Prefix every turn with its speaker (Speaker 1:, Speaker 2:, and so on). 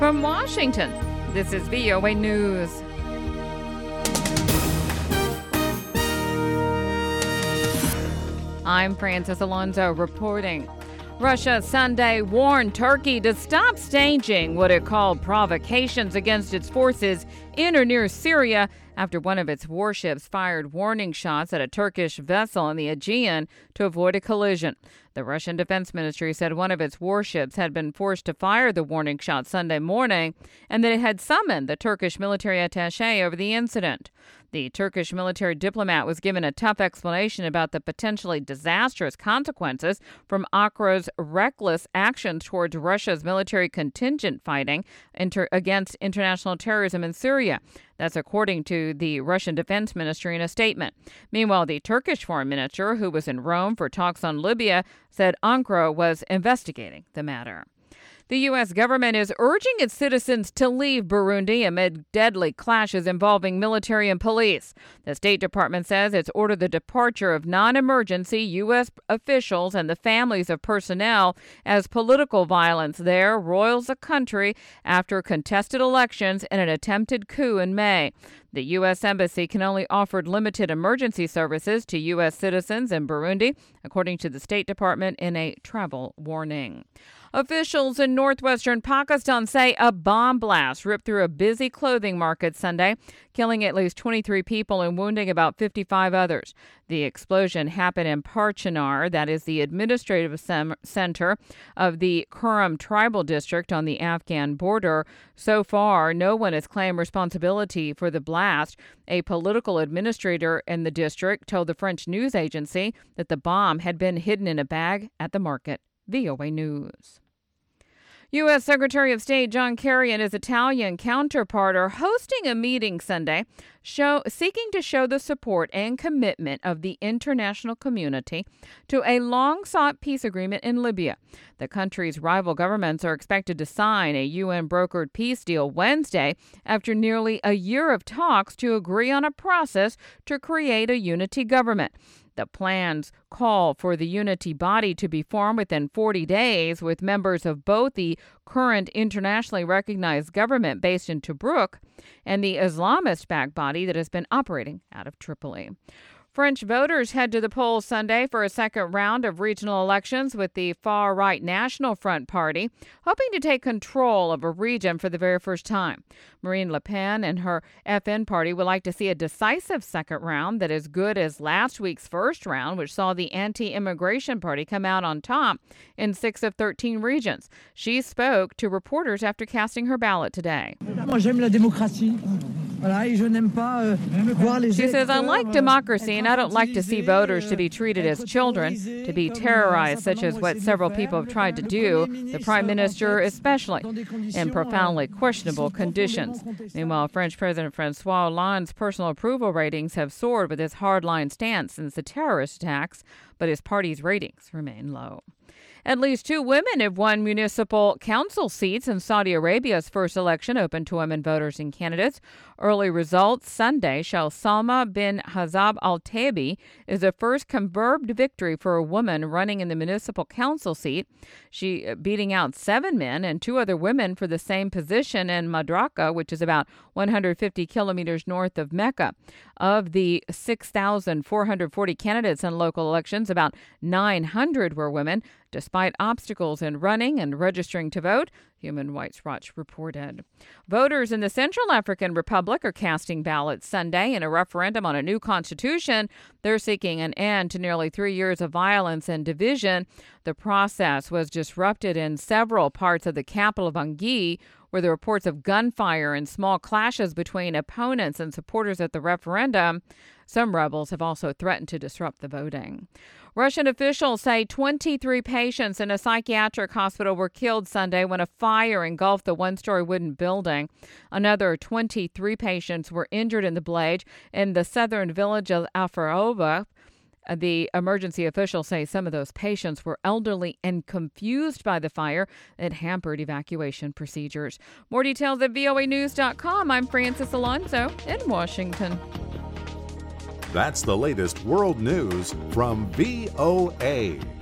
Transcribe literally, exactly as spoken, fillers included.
Speaker 1: From Washington, this is V O A News. I'm Francis Alonso reporting. Russia Sunday warned Turkey to stop staging what it called provocations against its forces in or near Syria after one of its warships fired warning shots at a Turkish vessel in the Aegean to avoid a collision. The Russian Defense Ministry said one of its warships had been forced to fire the warning shot Sunday morning and that it had summoned the Turkish military attaché over the incident. The Turkish military diplomat was given a tough explanation about the potentially disastrous consequences from Ankar's reckless actions towards Russia's military contingent fighting inter- against international terrorism in Syria. That's according to the Russian Defense Ministry in a statement. Meanwhile, the Turkish foreign minister, who was in Rome for talks on Libya, said Ankara was investigating the matter. The U S government is urging its citizens to leave Burundi amid deadly clashes involving military and police. The State Department says it's ordered the departure of non-emergency U S officials and the families of personnel as political violence there roils the country after contested elections and an attempted coup in May. The U S Embassy can only offer limited emergency services to U S citizens in Burundi, according to the State Department in a travel warning. Officials in northwestern Pakistan say a bomb blast ripped through a busy clothing market Sunday, killing at least twenty-three people and wounding about fifty-five others. The explosion happened in Parchanar, that is the administrative sem- center of the Kurram tribal district on the Afghan border. So far, no one has claimed responsibility for the blast. A political administrator in the district told the French news agency that the bomb had been hidden in a bag at the market. V O A News. U S. Secretary of State John Kerry and his Italian counterpart are hosting a meeting Sunday show, seeking to show the support and commitment of the international community to a long-sought peace agreement in Libya. The country's rival governments are expected to sign a U N-brokered peace deal Wednesday after nearly a year of talks to agree on a process to create a unity government. The plans call for the unity body to be formed within forty days, with members of both the current internationally recognized government based in Tobruk and the Islamist-backed body that has been operating out of Tripoli. French voters head to the polls Sunday for a second round of regional elections with the far-right National Front Party, hoping to take control of a region for the very first time. Marine Le Pen and her F N party would like to see a decisive second round that is good as last week's first round, which saw the anti-immigration party come out on top in six of thirteen regions. She spoke to reporters after casting her ballot today. She says, I like democracy, and I don't like to see voters to be treated as children, to be terrorized, such as what several people have tried to do, the prime minister especially, in profoundly questionable conditions. Meanwhile, French President Francois Hollande's personal approval ratings have soared with his hardline stance since the terrorist attacks, but his party's ratings remain low. At least two women have won municipal council seats in Saudi Arabia's first election open to women voters and candidates. Early results Sunday show Salma bin Hazab Al-Taibi is the first confirmed victory for a woman running in the municipal council seat. She beating out seven men and two other women for the same position in Madraka, which is about one hundred fifty kilometers north of Mecca. Of the six thousand four hundred forty candidates in local elections, about nine hundred were women. Despite obstacles in running and registering to vote, Human Rights Watch reported. Voters in the Central African Republic are casting ballots Sunday in a referendum on a new constitution. They're seeking an end to nearly three years of violence and division. The process was disrupted in several parts of the capital of Bangui, where the reports of gunfire and small clashes between opponents and supporters at the referendum. Some rebels have also threatened to disrupt the voting. Russian officials say twenty-three patients in a psychiatric hospital were killed Sunday when a fire engulfed the one-story wooden building. Another twenty-three patients were injured in the blaze in the southern village of Afarova. The emergency officials say some of those patients were elderly and confused by the fire. It hampered evacuation procedures. More details at V O A news dot com. I'm Francis Alonso in Washington.
Speaker 2: That's the latest world news from V O A.